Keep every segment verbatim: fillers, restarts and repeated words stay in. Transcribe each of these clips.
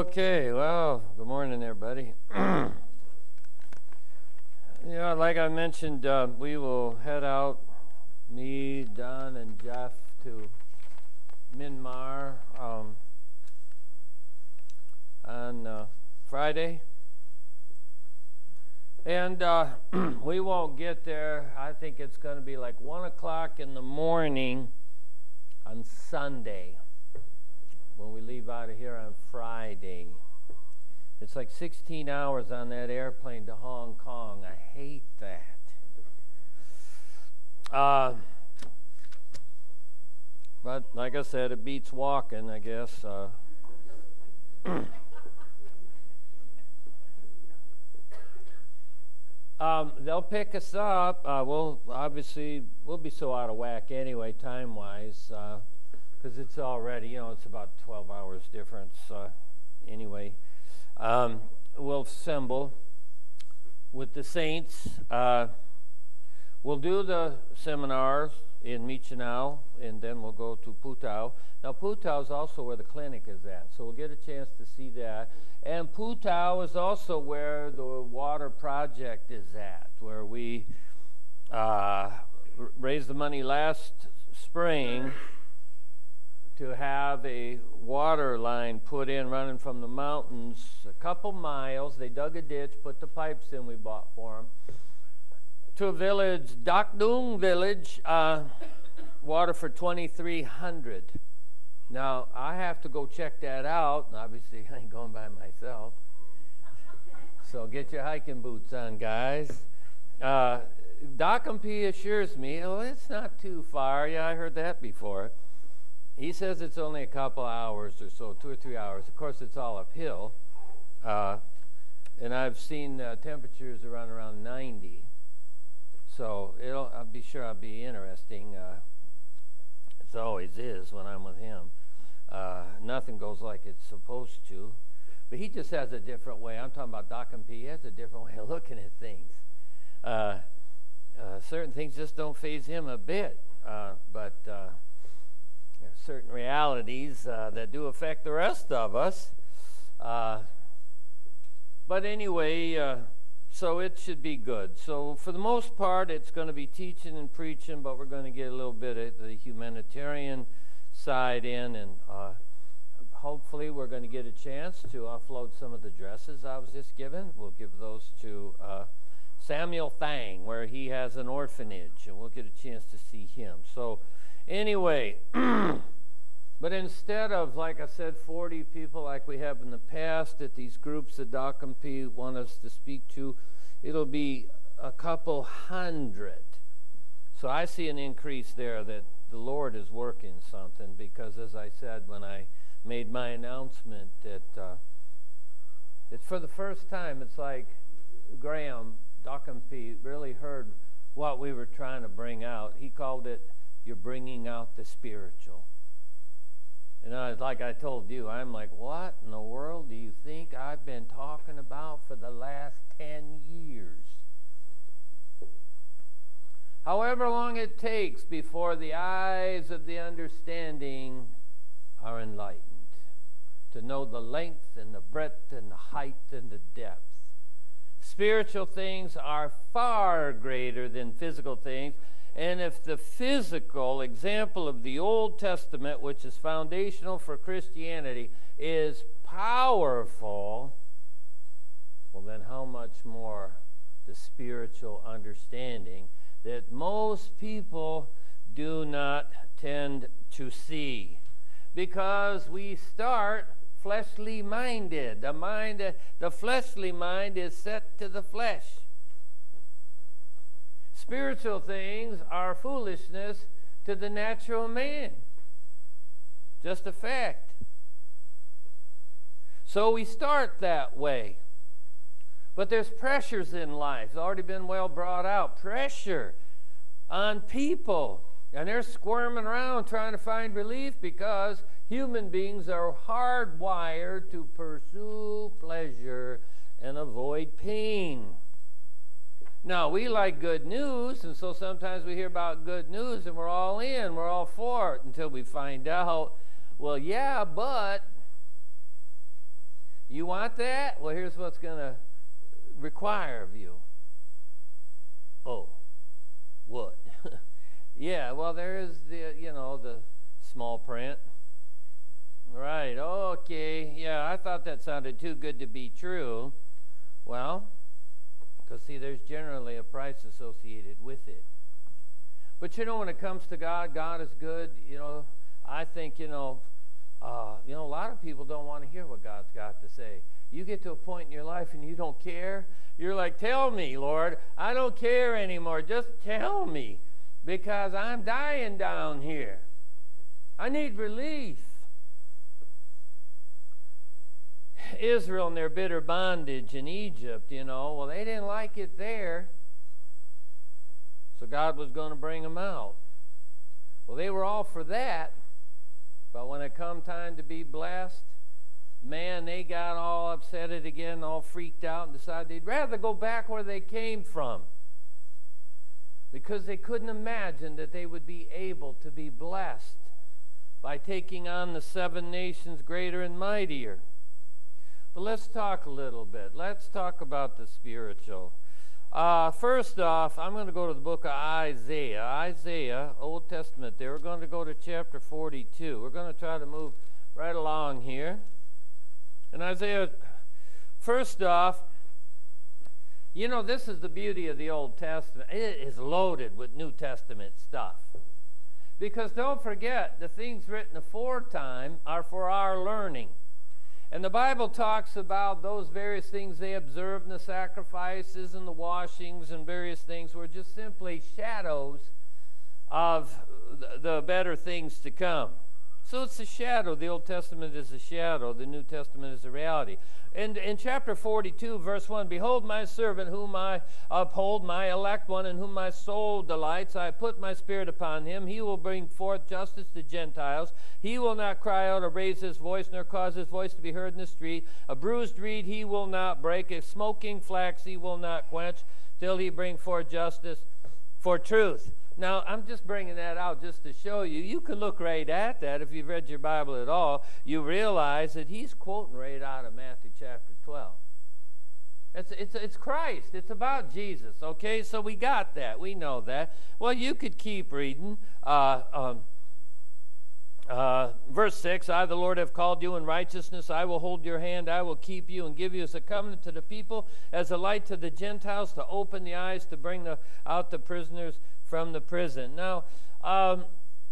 Okay, well, good morning, everybody. Yeah, like I mentioned, uh, we will head out, me, Don, and Jeff, to Myanmar um, on uh, Friday. And uh, we won't get there. I think it's going to be like one o'clock in the morning on Sunday when we leave out of here on Friday. It's like sixteen hours on that airplane to Hong Kong. I hate that. Uh, but like I said, it beats walking, I guess. Uh, um, they'll pick us up. Uh, we'll obviously, we'll be so out of whack anyway, time-wise, because uh, it's already, you know, it's about twelve hours difference uh, anyway. Um, we'll assemble with the saints. Uh, we'll do the seminars in Michinau, and then we'll go to Putao. Now, Putao is also where the clinic is at, so we'll get a chance to see that. And Putao is also where the water project is at, where we uh, raised the money last spring to have a water line put in running from the mountains a couple miles. They dug a ditch, put the pipes in we bought for them, to a village, Dak Dung village, uh, water for twenty-three hundred. Now, I have to go check that out. Obviously, I ain't going by myself. So get your hiking boots on, guys. Uh, Dakampi assures me, oh, it's not too far. Yeah, I heard that before. He says it's only a couple hours or so, two or three hours. Of course, it's all uphill. Uh, and I've seen uh, temperatures around around ninety. So it'll, I'll be sure I'll be interesting. Uh, it always is when I'm with him. Uh, nothing goes like it's supposed to. But he just has a different way. I'm talking about Dakampi. He has a different way of looking at things. Uh, uh, certain things just don't faze him a bit. Uh, but... Uh, There are certain realities uh, that do affect the rest of us. Uh, but anyway, uh, so it should be good. So for the most part, it's going to be teaching and preaching, but we're going to get a little bit of the humanitarian side in, and uh, hopefully we're going to get a chance to offload some of the dresses I was just given. We'll give those to uh, Samuel Thang, where he has an orphanage, and we'll get a chance to see him. So anyway, but instead of, like I said, forty people like we have in the past at these groups that Dakampi want us to speak to, it'll be a couple hundred. So I see an increase there that the Lord is working something, because as I said when I made my announcement, that uh, it's for the first time, it's like Graham, Dakampi, really heard what we were trying to bring out. He called it, you're bringing out the spiritual. And I, like I told you, I'm like, what in the world do you think I've been talking about for the last ten years? However long it takes before the eyes of the understanding are enlightened, to know the length and the breadth and the height and the depth. Spiritual things are far greater than physical things. And if the physical example of the Old Testament, which is foundational for Christianity, is powerful, well then how much more the spiritual understanding that most people do not tend to see. Because we start fleshly minded. The mind, the fleshly mind is set to the flesh. Spiritual things are foolishness to the natural man. Just a fact. So we start that way. But there's pressures in life. It's already been well brought out. Pressure on people. And they're squirming around trying to find relief, because human beings are hardwired to pursue pleasure and avoid pain. Now, we like good news, and so sometimes we hear about good news and we're all in, we're all for it, until we find out, well, yeah, but want that? Well, here's what's going to require of you. Oh, what? Yeah, well, there is the, you know, the small print. Right, okay. Yeah, I thought that sounded too good to be true. Well, because, see, there's generally a price associated with it. But, you know, when it comes to God, God is good. You know, I think, you know, uh, you know, a lot of people don't want to hear what God's got to say. You get to a point in your life and you don't care. You're like, tell me, Lord. I don't care anymore. Just tell me, because I'm dying down here. I need relief. Israel and their bitter bondage in Egypt, you know, well, they didn't like it there. So God was going to bring them out. Well, they were all for that. But when it come time to be blessed, man, they got all upset it again, all freaked out, and decided they'd rather go back where they came from. Because they couldn't imagine that they would be able to be blessed by taking on the seven nations greater and mightier. But let's talk a little bit. Let's talk about the spiritual. Uh, first off, I'm going to go to the book of Isaiah. Isaiah, Old Testament there. We're going to go to chapter forty-two. We're going to try to move right along here. And Isaiah, first off, you know, this is the beauty of the Old Testament. It is loaded with New Testament stuff. Because don't forget, the things written aforetime are for our learning. And the Bible talks about those various things they observed in the sacrifices and the washings and various things were just simply shadows of the better things to come. So it's a shadow. The Old Testament is a shadow. The New Testament is a reality. And in chapter forty-two, verse one, behold my servant whom I uphold, my elect one in whom my soul delights. I put my spirit upon him. He will bring forth justice to Gentiles. He will not cry out or raise his voice, nor cause his voice to be heard in the street. A bruised reed he will not break. A smoking flax he will not quench, till he bring forth justice for truth. Now, I'm just bringing that out just to show you. You can look right at that if you've read your Bible at all. You realize that he's quoting right out of Matthew chapter twelve. It's, it's, it's Christ. It's about Jesus, okay? So we got that. We know that. Well, you could keep reading. Uh, um, uh, verse six, I, the Lord, have called you in righteousness. I will hold your hand. I will keep you and give you as a covenant to the people, as a light to the Gentiles, to open the eyes, to bring the, out the prisoners from the prison. Now, um,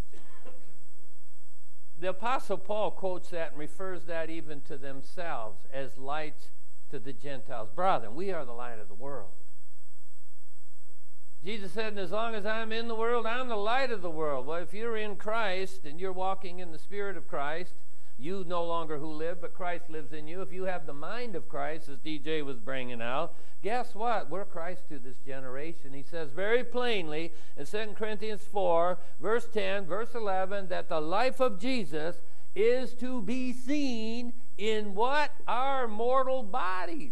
the Apostle Paul quotes that and refers that even to themselves as lights to the Gentiles. Brethren, we are the light of the world. Jesus said, and as long as I'm in the world, I'm the light of the world. Well, if you're in Christ and you're walking in the Spirit of Christ, you no longer who live, but Christ lives in you. If you have the mind of Christ, as D J was bringing out, guess what? We're Christ to this generation. He says very plainly in Second Corinthians four, verse ten, verse eleven, that the life of Jesus is to be seen in what? Our mortal bodies.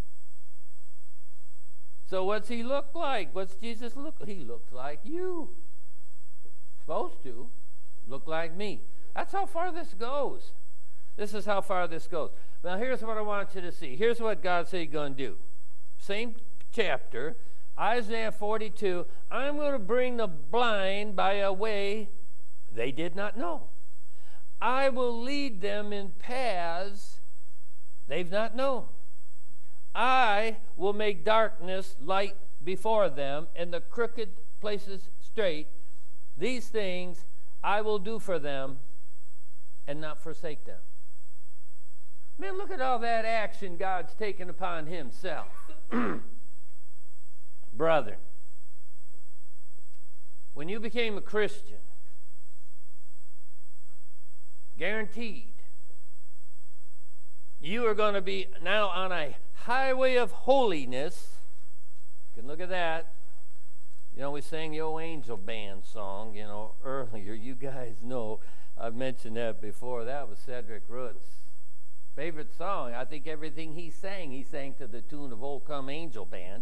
So what's he look like? What's Jesus look like? He looks like you. Supposed to look like me. That's how far this goes. This is how far this goes. Now, here's what I want you to see. Here's what God said he's going to do. Same chapter, Isaiah forty-two. I'm going to bring the blind by a way they did not know. I will lead them in paths they've not known. I will make darkness light before them and the crooked places straight. These things I will do for them and not forsake them. Man, look at all that action God's taken upon himself. Brethren, when you became a Christian, guaranteed, you are going to be now on a highway of holiness. You can look at that. You know, we sang the old Angel Band song, you know, earlier. You guys know, I've mentioned that before. That was Cedric Root's favorite song. I think everything he sang, he sang to the tune of Old Come Angel Band.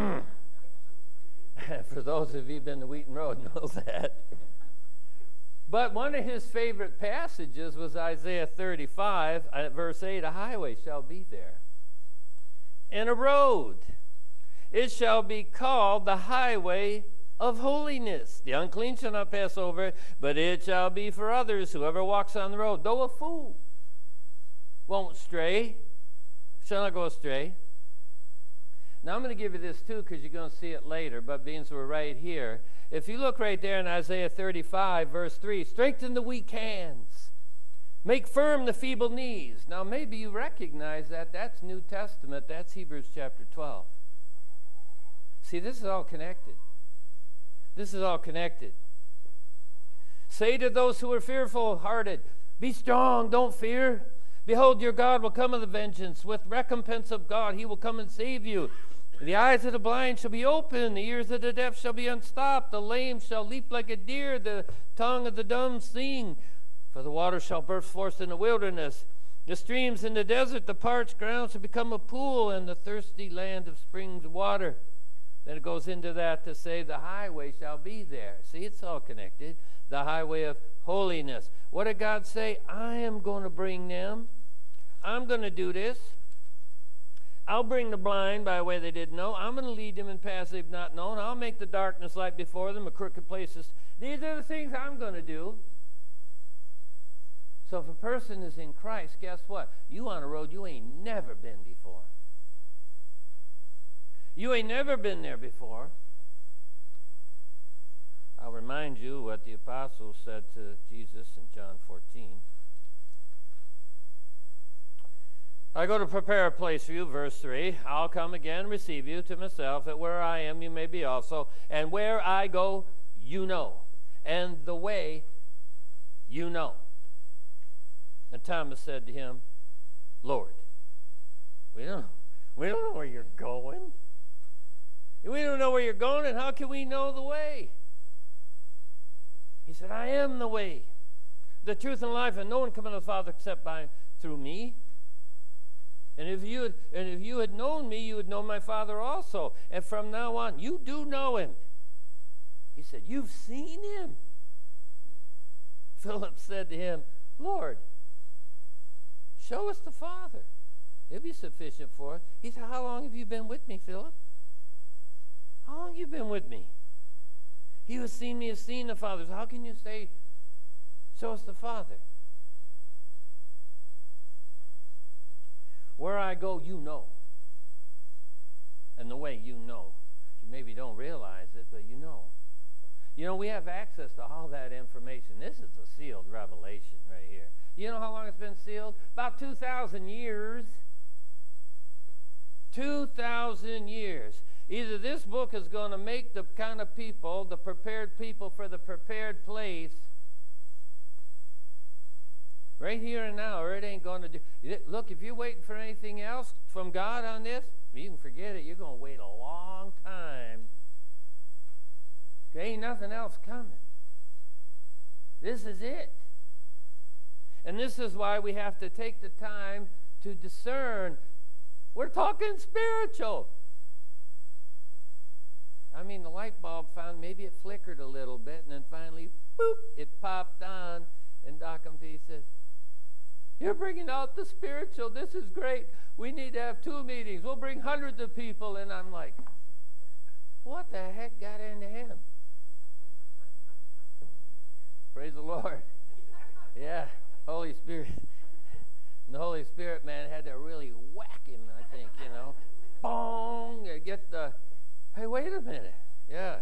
For those of you who've been to Wheaton Road, know that. But one of his favorite passages was Isaiah thirty-five, at verse eight, a highway shall be there, and a road. It shall be called the highway of holiness. The unclean shall not pass over it, but it shall be for others. Whoever walks on the road, though a fool, won't stray, shall not go astray. Now I'm going to give you this too, because you're going to see it later, but being so we're right here, if you look right there in Isaiah thirty-five, verse three, strengthen the weak hands, make firm the feeble knees. Now maybe you recognize that. That's New Testament. That's Hebrews chapter twelve. See, this is all connected. This is all connected. Say to those who are fearful-hearted, be strong, don't fear. Behold, your God will come with a vengeance. With recompense of God, he will come and save you. The eyes of the blind shall be opened. The ears of the deaf shall be unstopped. The lame shall leap like a deer. The tongue of the dumb sing. For the water shall burst forth in the wilderness. The streams in the desert, the parched ground shall become a pool, and the thirsty land of springs of water. Then it goes into that to say the highway shall be there. See, it's all connected. The highway of holiness. What did God say? I am going to bring them. I'm going to do this. I'll bring the blind by a way they didn't know. I'm going to lead them in paths they've not known. I'll make the darkness light before them, a crooked places. These are the things I'm going to do. So if a person is in Christ, guess what? You on a road you ain't never been before. You ain't never been there before. I'll remind you what the apostles said to Jesus in John fourteen. I go to prepare a place for you, verse three. I'll come again and receive you to myself, that where I am you may be also. And where I go, you know. And the way, you know. And Thomas said to him, Lord, we don't, we don't know where you're going. We don't know where you're going, and how can we know the way? He said, I am the way, the truth, and life, and no one cometh to the Father except by through me. And if you had, and if you had known me, you would know my Father also. And from now on, you do know him. He said, you've seen him. Philip said to him, Lord, show us the Father. It'll be sufficient for us. He said, how long have you been with me, Philip? How long have you been with me? He who has seen me has seen the Father. So how can you say, show us the Father? Where I go, you know. And the way, you know. You maybe don't realize it, but you know. You know, we have access to all that information. This is a sealed revelation right here. You know how long it's been sealed? About two thousand years. two thousand years. Either this book is going to make the kind of people, the prepared people for the prepared place, right here and now, or it ain't going to do. Look, if you're waiting for anything else from God on this, you can forget it. You're going to wait a long time. There ain't nothing else coming. This is it. And this is why we have to take the time to discern. We're talking spiritual. I mean, the light bulb found, maybe it flickered a little bit, and then finally, boop, it popped on. And Doc M P says, you're bringing out the spiritual. This is great. We need to have two meetings. We'll bring hundreds of people. And I'm like, what the heck got into him? Praise the Lord. Yeah, Holy Spirit. And the Holy Spirit, man, had to really whack him, I think, you know. Bong! Get the... Hey, wait a minute. Yeah.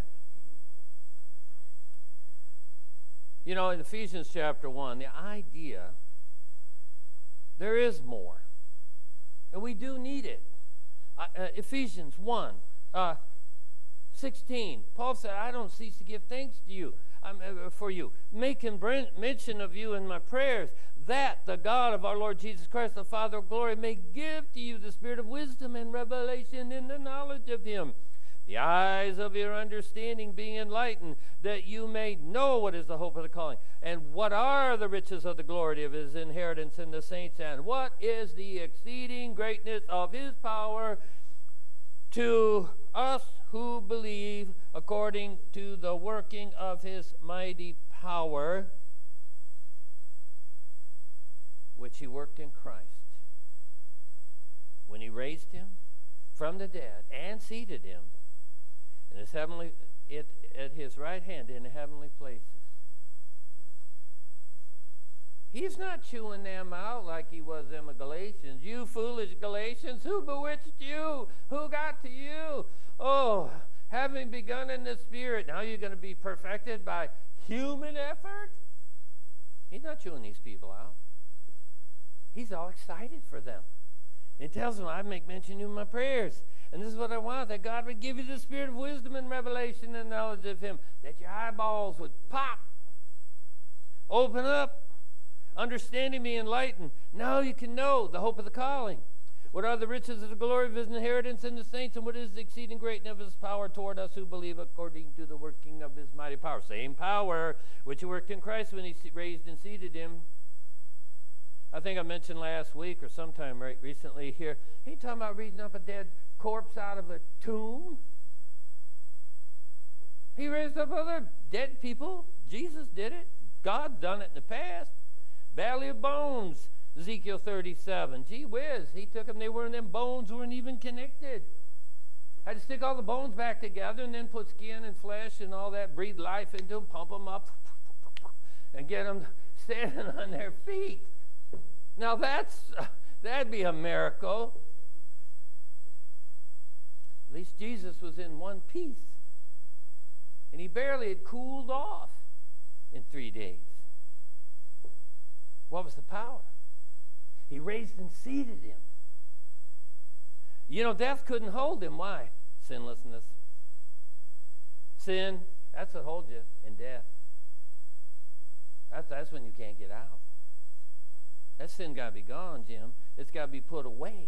You know, in Ephesians chapter one, the idea, there is more. And we do need it. Uh, uh, Ephesians one, uh, sixteen. Paul said, I don't cease to give thanks to you, um, uh, for you, making mention of you in my prayers, that the God of our Lord Jesus Christ, the Father of glory, may give to you the spirit of wisdom and revelation in the knowledge of him, the eyes of your understanding being enlightened, that you may know what is the hope of the calling, and what are the riches of the glory of his inheritance in the saints, and what is the exceeding greatness of his power to us who believe, according to the working of his mighty power. which he worked in Christ, when he raised him from the dead and seated him in his heavenly, it, at his right hand in the heavenly places. He's not chewing them out like he was them of Galatians. You foolish Galatians, who bewitched you? Who got to you? Oh, having begun in the Spirit, now you're going to be perfected by human effort? He's not chewing these people out. He's all excited for them. He tells them, I make mention of you in my prayers. And this is what I want, that God would give you the spirit of wisdom and revelation and knowledge of him, that your eyeballs would pop, open up, understanding be enlightened. Now you can know the hope of the calling. What are the riches of the glory of his inheritance in the saints, and what is the exceeding greatness of his power toward us who believe according to the working of his mighty power? Same power which he worked in Christ when he raised and seated him. I think I mentioned last week or sometime right recently here, he talking about raising up a dead corpse out of a tomb. He raised up other dead people. Jesus did it. God done it in the past. Valley of Bones, Ezekiel thirty-seven. Gee whiz, he took them, they weren't, them bones weren't even connected. Had to stick all the bones back together and then put skin and flesh and all that, breathe life into them, pump them up, and get them standing on their feet. Now that's, uh, that'd be a miracle. At least Jesus was in one piece. And he barely had cooled off in three days. What was the power? He raised and seated him. You know, death couldn't hold him. Why? Sinlessness. Sin, that's what holds you in death. That's, that's when you can't get out. That sin got to be gone, Jim. It's got to be put away.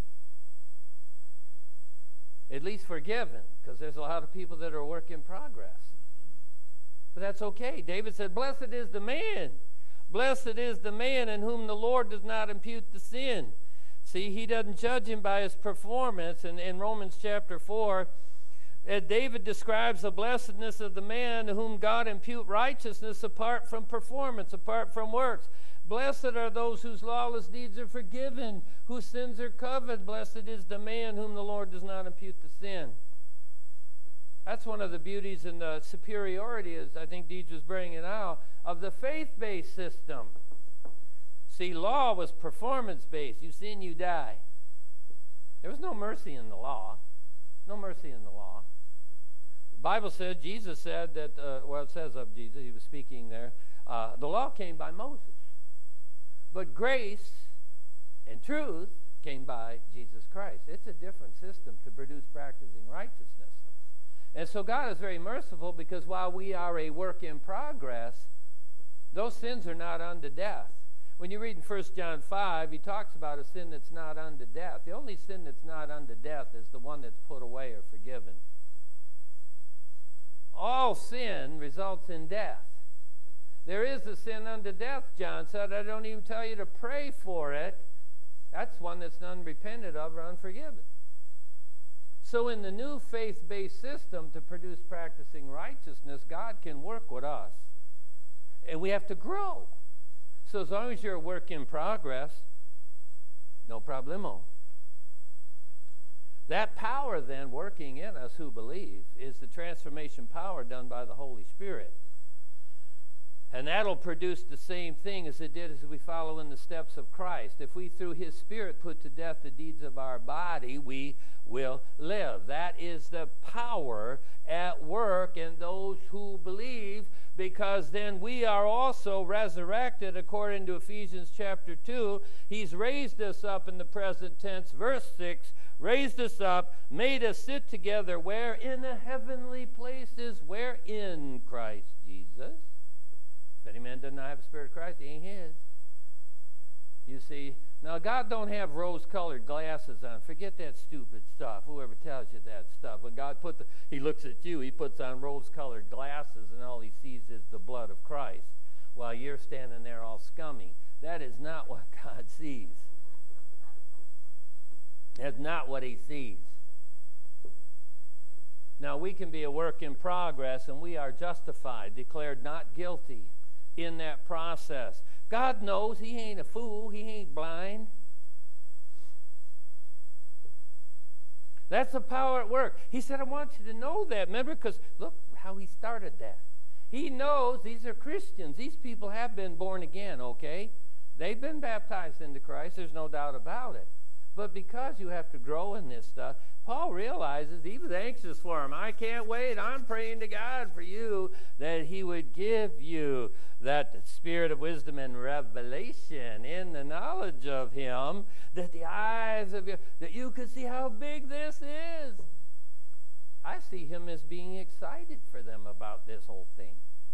At least forgiven, because there's a lot of people that are a work in progress. But that's okay. David said, blessed is the man. Blessed is the man in whom the Lord does not impute the sin. See, he doesn't judge him by his performance. And in Romans chapter four, uh, David describes the blessedness of the man to whom God impute righteousness apart from performance, apart from works. Blessed are those whose lawless deeds are forgiven, whose sins are covered. Blessed is the man whom the Lord does not impute the sin. That's one of the beauties and the superiority, as I think Deej was bringing out, of the faith-based system. See, law was performance-based. You sin, you die. There was no mercy in the law. No mercy in the law. The Bible said, Jesus said that, uh, well, it says of Jesus, he was speaking there, uh, the law came by Moses. But grace and truth came by Jesus Christ. It's a different system to produce practicing righteousness. And so God is very merciful, because while we are a work in progress, those sins are not unto death. When you read in First John five, he talks about a sin that's not unto death. The only sin that's not unto death is the one that's put away or forgiven. All sin results in death. There is a sin unto death, John said. I don't even tell you to pray for it. That's one that's unrepented of or unforgiven. So in the new faith-based system to produce practicing righteousness, God can work with us. And we have to grow. So as long as you're a work in progress, no problemo. That power then working in us who believe is the transformation power done by the Holy Spirit. And that'll produce the same thing as it did as we follow in the steps of Christ. If we, through his Spirit, put to death the deeds of our body, we will live. That is the power at work in those who believe, because then we are also resurrected according to Ephesians chapter two. He's raised us up in the present tense, verse six, raised us up, made us sit together, where? In the heavenly places, where? In Christ Jesus. If any man does not have the Spirit of Christ, he ain't his. You see, now God don't have rose-colored glasses on. Forget that stupid stuff. Whoever tells you that stuff. When God put the, he looks at you, he puts on rose-colored glasses, and all he sees is the blood of Christ, while you're standing there all scummy. That is not what God sees. That's not what he sees. Now, we can be a work in progress, and we are justified, declared not guilty in that process. God knows. He ain't a fool. He ain't blind. That's the power at work. He said, I want you to know that. Remember, because look how he started that. He knows these are Christians. These people have been born again, okay? They've been baptized into Christ. There's no doubt about it. But because you have to grow in this stuff, Paul realizes he was anxious for him. I can't wait. I'm praying to God for you that he would give you that spirit of wisdom and revelation in the knowledge of him, that the eyes of you, that you could see how big this is. I see him as being excited for them about this whole thing.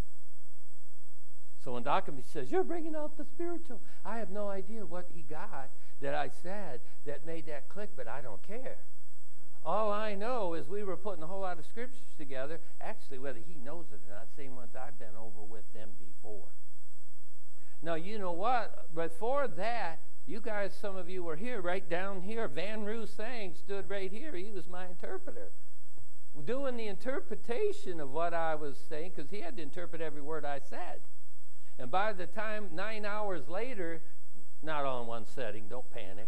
So when Dockerby says, you're bringing out the spiritual, I have no idea what he got that I said that made that click, but I don't care. All I know is we were putting a whole lot of scriptures together, actually whether he knows it or not, same ones I've been over with them before. Now, you know what? Before that, you guys, some of you were here, right down here. Van Roo Sang stood right here. He was my interpreter, doing the interpretation of what I was saying, because he had to interpret every word I said. And by the time, nine hours later, not all in one setting, don't panic.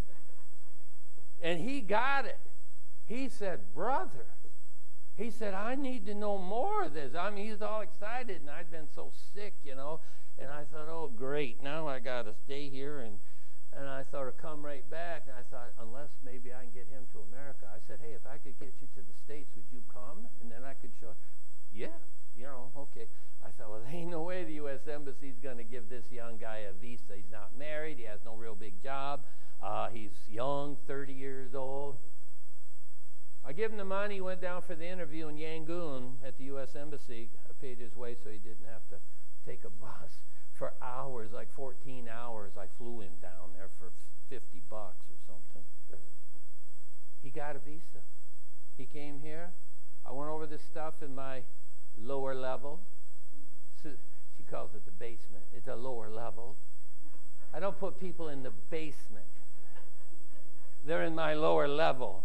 And he got it. He said, brother, he said, I need to know more of this. I mean, he's all excited, and I'd been so sick, you know. And I thought, oh, great, now I got to stay here. And, and I thought, I'd come right back. And I thought, unless maybe I can get him to America. I said, hey, if I could get you to the States, would you come? And then I could show, yeah, you know, okay. I thought, well, there ain't no way the U S Embassy's going to give this young guy a visa. He's not married. He has no real big job. Uh, he's young, thirty years old. I gave him the money. He went down for the interview in Yangon at the U S Embassy. I paid his way so he didn't have to take a bus for hours, like fourteen hours. I flew him down there for fifty bucks or something. He got a visa. He came here. I went over this stuff in my lower level. She calls it the basement. It's a lower level. I don't put people in the basement. They're in my lower level.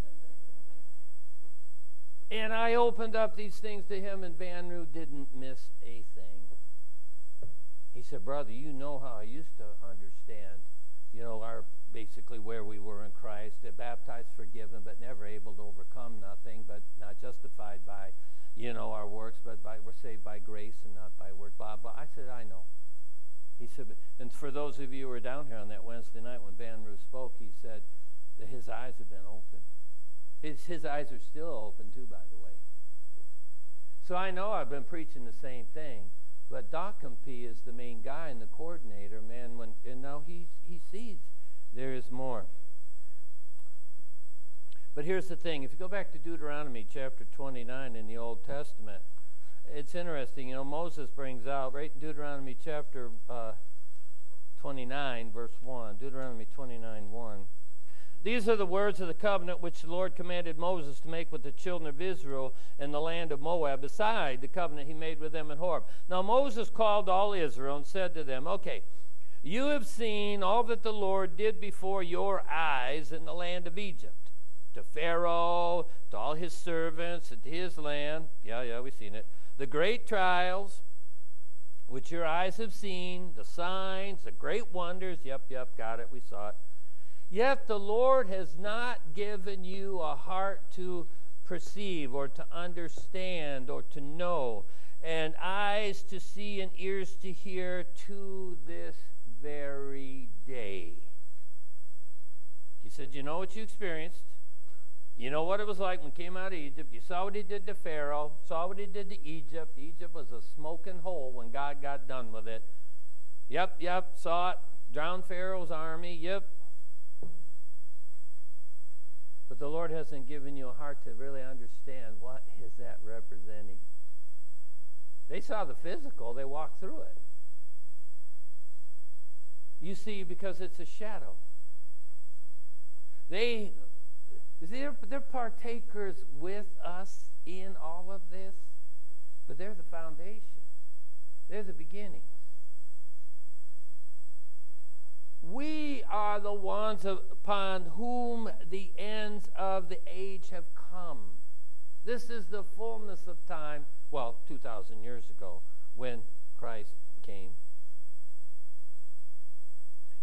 And I opened up these things to him, and Van Roo didn't miss a thing. He said, brother, you know how I used to understand, you know, our basically where we were in Christ, baptized, forgiven, but never able to overcome nothing, but not justified by, you know, our works, but by, we're saved by grace and not by work, blah, blah. I said, I know. He said, and for those of you who were down here on that Wednesday night when Van Roo spoke, he said that his eyes have been opened. His, his eyes are still open too, by the way. So I know I've been preaching the same thing, but Dockerby is the main guy and the coordinator, man, when, and now he, he sees there is more. But here's the thing. If you go back to Deuteronomy chapter twenty-nine in the Old Testament, it's interesting. You know, Moses brings out, right in Deuteronomy chapter uh, twenty-nine, verse one, Deuteronomy twenty-nine, one. These are the words of the covenant which the Lord commanded Moses to make with the children of Israel in the land of Moab, beside the covenant he made with them in Horeb. Now Moses called all Israel and said to them, okay, you have seen all that the Lord did before your eyes in the land of Egypt, to Pharaoh, to all his servants, and to his land. Yeah, yeah, we've seen it. The great trials which your eyes have seen, the signs, the great wonders. Yep, yep, got it, we saw it. Yet the Lord has not given you a heart to perceive or to understand or to know, and eyes to see and ears to hear to this very day. He said, you know what you experienced. You know what it was like when you came out of Egypt. You saw what he did to Pharaoh, saw what he did to Egypt. Egypt was a smoking hole when God got done with it. Yep, yep, saw it. Drowned Pharaoh's army, yep. But the Lord hasn't given you a heart to really understand what is that representing. They saw the physical, they walked through it. You see, because it's a shadow. They, they're, they're partakers with us in all of this, but they're the foundation. They're the beginnings. We are the ones upon whom the ends of the age have come. This is the fullness of time, well, two thousand years ago, when Christ came.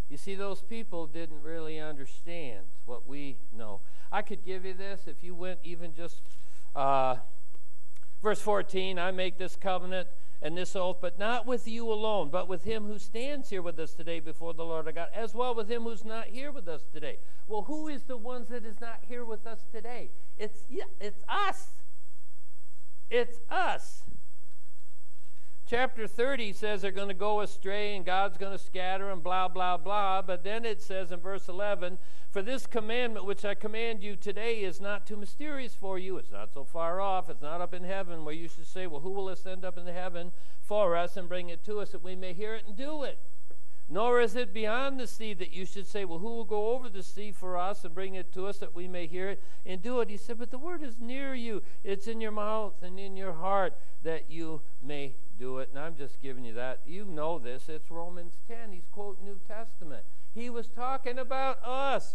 You see, those people didn't really understand what we know. I could give you this if you went even just, uh, verse fourteen, I make this covenant and this oath, but not with you alone, but with him who stands here with us today before the Lord our God, as well with him who's not here with us today. Well, who is the ones that is not here with us today? It's, yeah, it's us. It's us. Chapter thirty says they're going to go astray and God's going to scatter and blah, blah, blah. But then it says in verse eleven, for this commandment which I command you today is not too mysterious for you. It's not so far off. It's not up in heaven where you should say, well, who will ascend up into heaven for us and bring it to us that we may hear it and do it? Nor is it beyond the sea that you should say, well, who will go over the sea for us and bring it to us that we may hear it and do it? He said, but the word is near you. It's in your mouth and in your heart that you may do it. And I'm just giving you that. You know this. It's Romans ten. He's quoting New Testament. He was talking about us.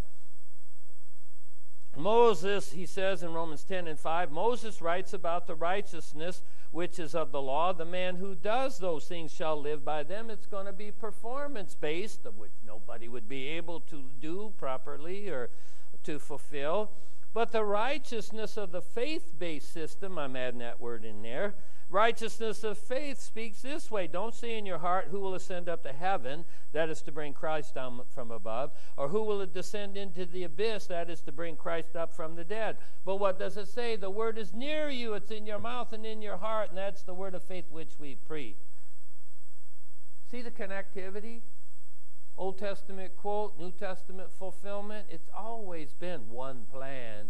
Moses, he says in Romans ten and five, Moses writes about the righteousness which is of the law. The man who does those things shall live by them. It's going to be performance-based, of which nobody would be able to do properly or to fulfill. But the righteousness of the faith-based system, I'm adding that word in there, righteousness of faith speaks this way. Don't say in your heart, who will ascend up to heaven? That is to bring Christ down from above. Or who will descend into the abyss? That is to bring Christ up from the dead. But what does it say? The word is near you. It's in your mouth and in your heart. And that's the word of faith which we preach. See the connectivity? Old Testament quote, New Testament fulfillment. It's always been one plan.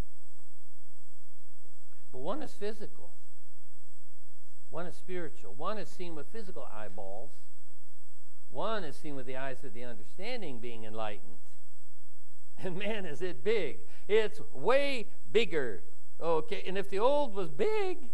But one is physical. One is spiritual. One is seen with physical eyeballs. One is seen with the eyes of the understanding being enlightened. And man, is it big. It's way bigger. Okay, and if the old was big,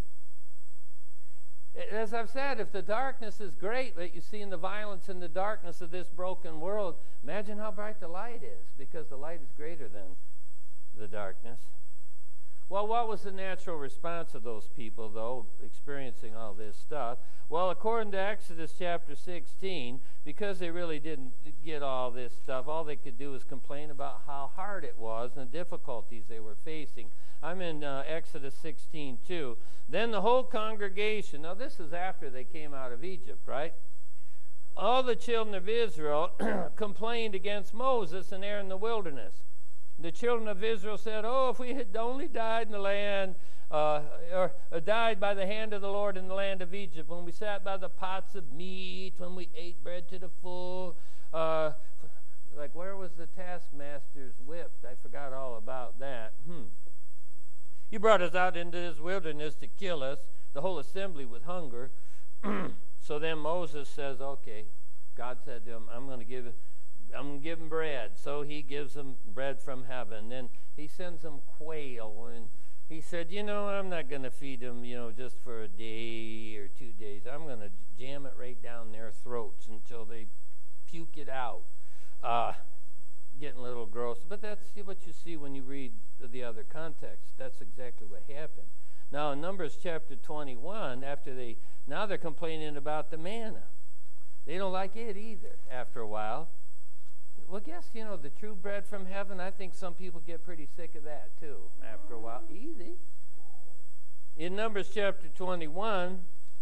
as I've said, if the darkness is great that you see in the violence and the darkness of this broken world, imagine how bright the light is, because the light is greater than the darkness. Well, what was the natural response of those people, though, experiencing all this stuff? Well, according to Exodus chapter sixteen, because they really didn't get all this stuff, all they could do was complain about how hard it was and the difficulties they were facing. I'm in uh, Exodus sixteen two. Then the whole congregation, now this is after they came out of Egypt, right? All the children of Israel complained against Moses and Aaron in the wilderness. The children of Israel said, oh, if we had only died in the land, uh, or, or died by the hand of the Lord in the land of Egypt, when we sat by the pots of meat, when we ate bread to the full, uh, like where was the taskmaster's whip? I forgot all about that. Hmm. You brought us out into this wilderness to kill us, the whole assembly with hunger. So then Moses says, okay, God said to him, I'm going to give I'm going to give them bread. So he gives them bread from heaven. Then he sends them quail. And he said, you know, I'm not going to feed them, you know, just for a day or two days. I'm going to jam it right down their throats until they puke it out. Uh, getting a little gross. But that's what you see when you read the other context. That's exactly what happened. Now in Numbers chapter twenty-one, after they, now they're complaining about the manna. They don't like it either after a while. Well, guess, you know, the true bread from heaven, I think some people get pretty sick of that, too, after a while. Easy. In Numbers chapter twenty-one,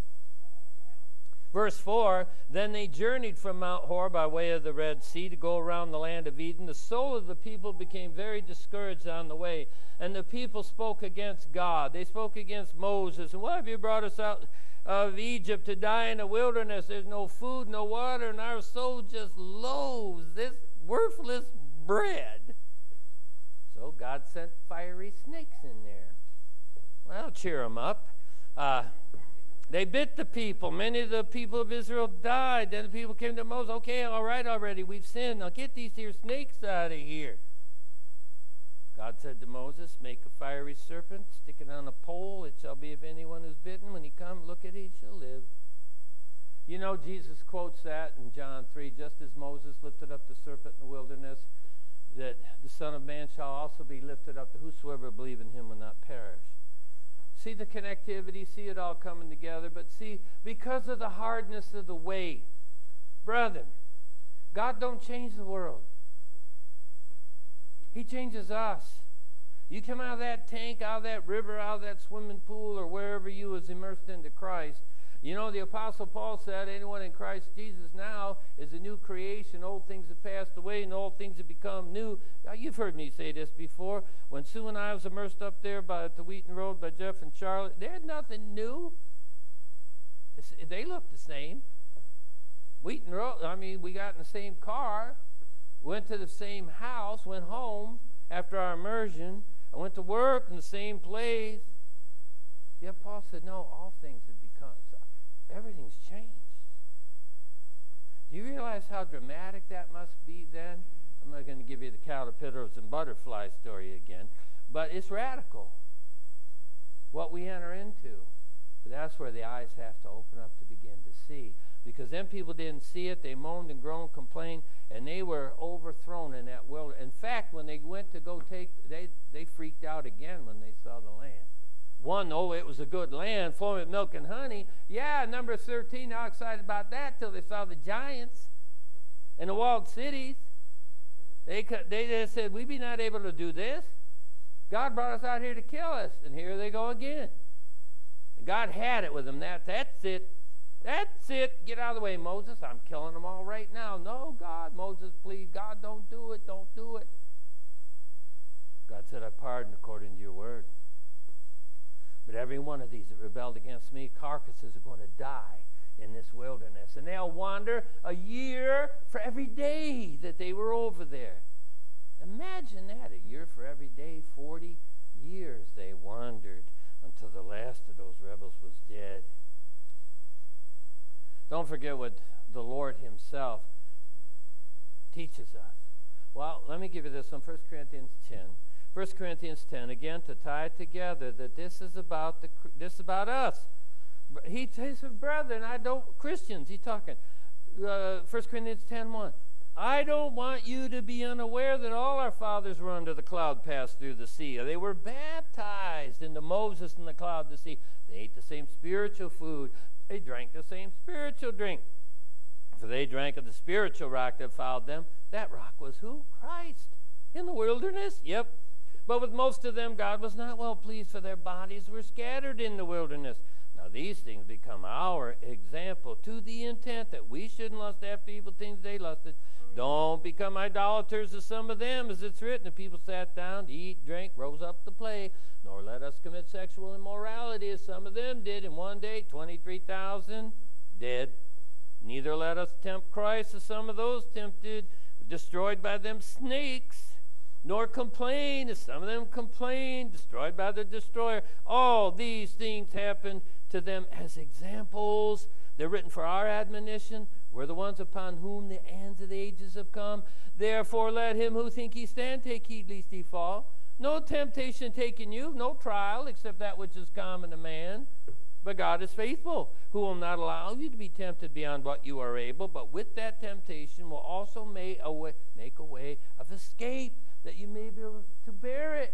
verse four, then they journeyed from Mount Hor by way of the Red Sea to go around the land of Eden. The soul of the people became very discouraged on the way, and the people spoke against God. They spoke against Moses. And why have you brought us out of Egypt to die in the wilderness? There's no food, no water, and our soul just loathes this worthless bread. So God sent fiery snakes in there. Well, cheer them up. Uh, they bit the people. Many of the people of Israel died. Then the people came to Moses. Okay, all right already. We've sinned. Now get these here snakes out of here. God said to Moses, make a fiery serpent, stick it on a pole. It shall be if anyone who's bitten, when he comes, look at it, he shall live. You know, Jesus quotes that in John three, just as Moses lifted up the serpent in the wilderness, that the Son of Man shall also be lifted up, that whosoever believe in him will not perish. See the connectivity, see it all coming together, but see, because of the hardness of the way, brethren, God don't change the world. He changes us. You come out of that tank, out of that river, out of that swimming pool, or wherever you was immersed into Christ. You know, the Apostle Paul said, anyone in Christ Jesus now is a new creation. Old things have passed away and old things have become new. Now, you've heard me say this before. When Sue and I was immersed up there by the Wheaton Road by Jeff and Charlotte, they had nothing new. It's, they looked the same. Wheaton Road, I mean, we got in the same car, went to the same house, went home after our immersion. I went to work in the same place. Yet Paul said, no, all things have become, everything's changed. Do you realize how dramatic that must be then? I'm not going to give you the caterpillars and butterfly story again, but it's radical what we enter into. But that's where the eyes have to open up to begin to see. Because then people didn't see it. They moaned and groaned, complained, and they were overthrown in that wilderness. In fact, when they went to go take, they, they freaked out again when they saw the land. One, oh, it was a good land, flowing with milk and honey. Yeah, number thirteen, how excited about that till they saw the giants and the walled cities. They, they just said, we be not able to do this. God brought us out here to kill us. And here they go again. And God had it with them. That, that's it. That's it. Get out of the way, Moses. I'm killing them all right now. No, God, Moses, please. God, don't do it. Don't do it. God said, I pardon according to your word. But every one of these that rebelled against me, carcasses are going to die in this wilderness. And they'll wander a year for every day that they were over there. Imagine that, a year for every day, forty years they wandered until the last of those rebels was dead. Don't forget what the Lord himself teaches us. Well, let me give you this one, First Corinthians ten. First Corinthians ten, again, to tie it together, that this is about the this is about us. He says, brethren, I don't, Christians, he's talking. Uh, First Corinthians ten one. I don't want you to be unaware that all our fathers were under the cloud, passed through the sea. They were baptized into Moses in the cloud, the sea. They ate the same spiritual food. They drank the same spiritual drink. For they drank of the spiritual rock that followed them. That rock was who? Christ. In the wilderness? Yep. But with most of them, God was not well pleased, for their bodies were scattered in the wilderness. Now these things become our example, to the intent that we shouldn't lust after evil things they lusted. Don't become idolaters as some of them, as it's written. The people sat down to eat, drink, rose up to play. Nor let us commit sexual immorality, as some of them did. In one day, twenty-three thousand dead. Neither let us tempt Christ, as some of those tempted, destroyed by them snakes. Nor complain, as some of them complained, destroyed by the destroyer. All these things happened to them as examples. They're written for our admonition. We're the ones upon whom the ends of the ages have come. Therefore let him who think he stand take heed lest he fall. No temptation taking you, no trial, except that which is common to man. But God is faithful, who will not allow you to be tempted beyond what you are able, but with that temptation will also make a way, make a way of escape, that you may be able to bear it.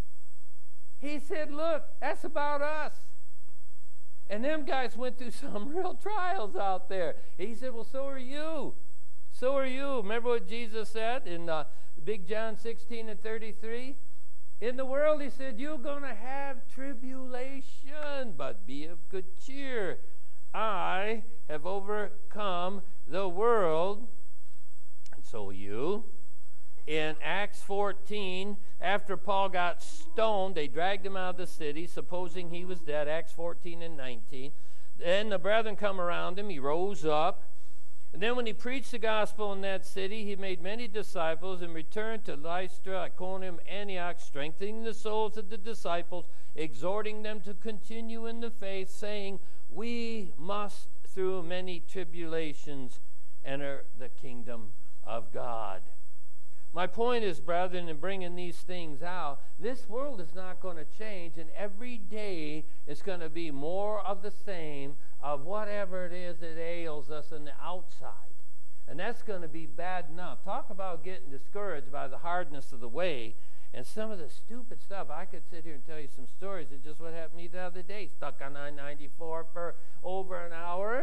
He said, look, that's about us. And them guys went through some real trials out there. He said, well, so are you. So are you. Remember what Jesus said in uh, Big John sixteen and thirty-three? In the world, he said, you're going to have tribulation, but be of good cheer. I have overcome the world, and so will you. In Acts fourteen, after Paul got stoned, they dragged him out of the city, supposing he was dead, Acts fourteen and nineteen. Then the brethren come around him, he rose up. And then when he preached the gospel in that city, he made many disciples and returned to Lystra, Iconium, Antioch, strengthening the souls of the disciples, exhorting them to continue in the faith, saying, we must, through many tribulations, enter the kingdom of God. My point is, brethren, in bringing these things out, this world is not going to change, and every day is going to be more of the same of whatever it is that ails us on the outside. And that's going to be bad enough. Talk about getting discouraged by the hardness of the way and some of the stupid stuff. I could sit here and tell you some stories of just what happened to me the other day. Stuck on I ninety-four for over an hour.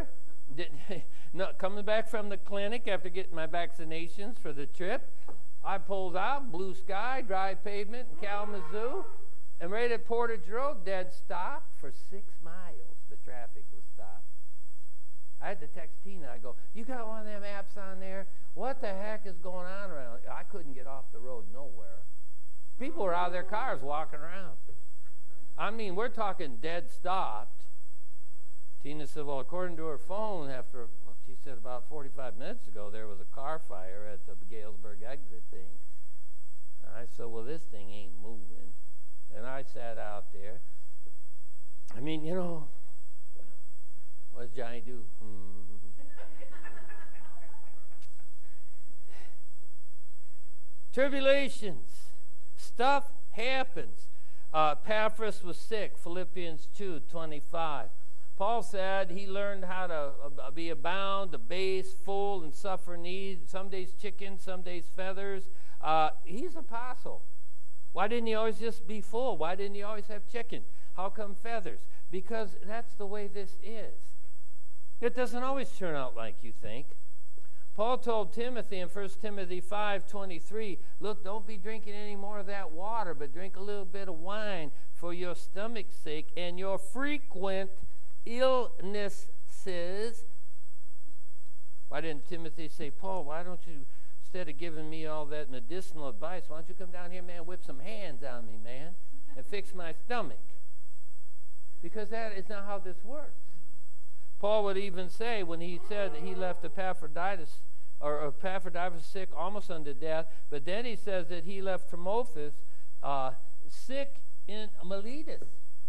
Did, no, coming back from the clinic after getting my vaccinations for the trip, I pulled out, blue sky, dry pavement in Kalamazoo, and right at Portage Road, dead stop for six miles. The traffic was stopped. I had to text Tina. I go, you got one of them apps on there? What the heck is going on around? I couldn't get off the road nowhere. People were out of their cars walking around. I mean, we're talking dead stopped. Tina said, well, according to her phone, after, well, she said about forty-five minutes ago, there was a car fire at the Galesburg exit thing. And I said, well, this thing ain't moving. And I sat out there. I mean, you know, what does Johnny do? Hmm. Tribulations. Stuff happens. Uh, Epaphras was sick, Philippians two twenty-five. Paul said he learned how to uh, be abound, abase, full, and suffer need. Some days chicken, some days feathers. Uh, he's apostle. Why didn't he always just be full? Why didn't he always have chicken? How come feathers? Because that's the way this is. It doesn't always turn out like you think. Paul told Timothy in First Timothy five twenty-three, look, don't be drinking any more of that water, but drink a little bit of wine for your stomach's sake and your frequent illnesses. Why didn't Timothy say, Paul, why don't you, instead of giving me all that medicinal advice, why don't you come down here, man, whip some hands on me, man, and fix my stomach? Because that is not how this works. Paul would even say when he said that he left Epaphroditus, or Epaphroditus sick almost unto death, but then he says that he left Timotheus uh, sick in Miletus.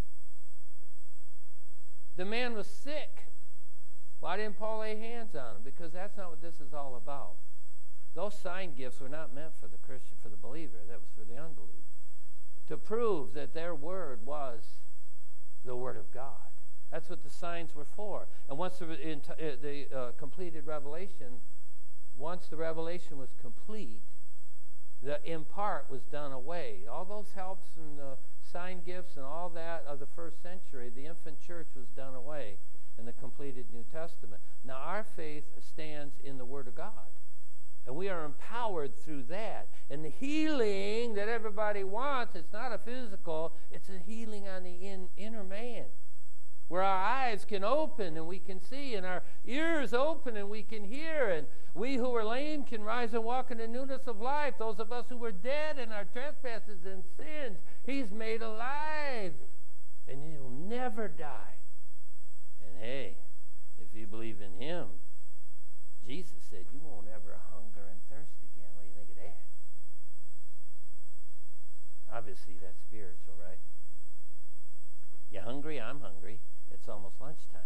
The man was sick. Why didn't Paul lay hands on him? Because that's not what this is all about. Those sign gifts were not meant for the Christian, for the believer. That was for the unbeliever. To prove that their word was the word of God. That's what the signs were for. And once the, uh, the uh, completed revelation, once the revelation was complete, the in part was done away. All those helps and the sign gifts and all that of the first century, the infant church was done away in the completed New Testament. Now our faith stands in the Word of God. And we are empowered through that. And the healing that everybody wants, it's not a physical, it's a healing on the in, inner man. Where our eyes can open and we can see, and our ears open and we can hear, and we who are lame can rise and walk in the newness of life. Those of us who were dead in our trespasses and sins, He's made alive, and you'll never die. And hey, if you believe in Him, Jesus said you won't ever hunger and thirst again. What do you think of that? Obviously, that's spiritual, right? You hungry? I'm hungry. It's almost lunchtime.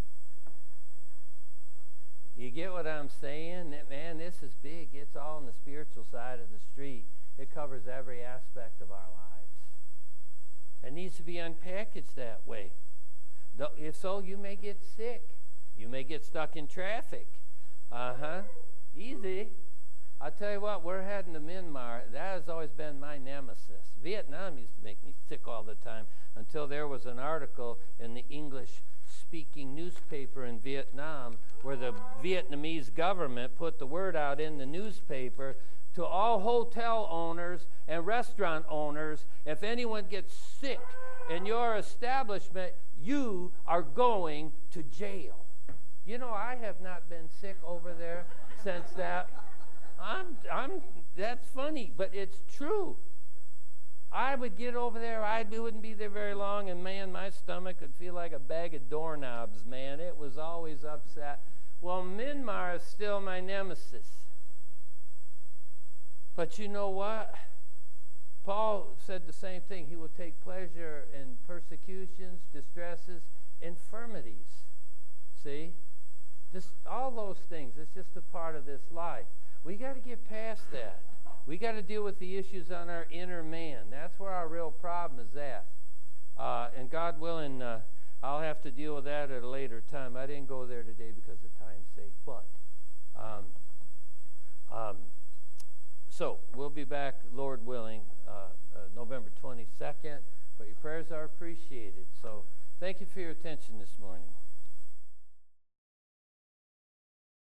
You get what I'm saying? Man, this is big. It's all on the spiritual side of the street. It covers every aspect of our lives. It needs to be unpackaged that way. If so, you may get sick. You may get stuck in traffic. Uh-huh. Easy. I'll tell you what, we're heading to Myanmar. That has always been my nemesis. Vietnam used to make me sick all the time until there was an article in the English-speaking newspaper in Vietnam where the Vietnamese government put the word out in the newspaper to all hotel owners and restaurant owners, if anyone gets sick in your establishment, you are going to jail. You know, I have not been sick over there since that. I'm, I'm, that's funny, but it's true. I would get over there, I wouldn't be there very long, and man, my stomach would feel like a bag of doorknobs, man. It was always upset. Well, Myanmar is still my nemesis. But you know what? Paul said the same thing. He will take pleasure in persecutions, distresses, infirmities. See? Just all those things. It's just a part of this life. We got to get past that. We got to deal with the issues on our inner man. That's where our real problem is at. Uh, and God willing, uh, I'll have to deal with that at a later time. I didn't go there today because of time's sake. But, um, um, so we'll be back, Lord willing, uh, uh, November twenty-second. But your prayers are appreciated. So thank you for your attention this morning.